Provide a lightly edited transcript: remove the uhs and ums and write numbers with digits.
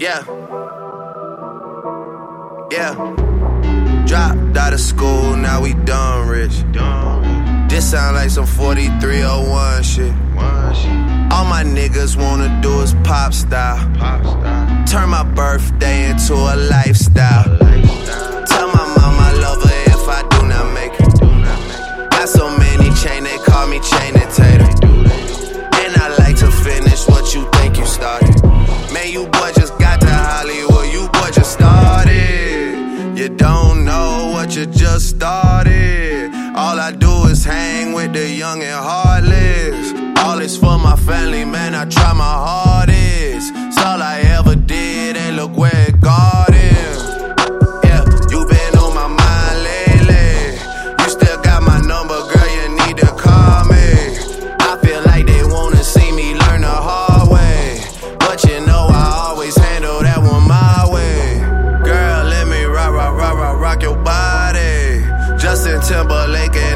Yeah. Yeah. Dropped out of school, now we done rich. This sound like some 4301 shit. All my niggas wanna do is pop style. Turn my birthday into a lifestyle. Tell my mama I love her if I do not make it. Got so many chain, they call me chain and tater. And I like to finish what you think you started. Man, you boy just got to Hollywood, you boy just started. You don't know what you just started. All I do is hang with the young and heartless. All is for my family, man, I try my hardest. It's all I ever did, and look where it got him. Yeah, you been on my mind lately. You still got my number, girl, you need to call me. I feel like they wanna see me learn the hard way, but you know I always handle that one my way. Girl, let me rock your body. Justin Timberlake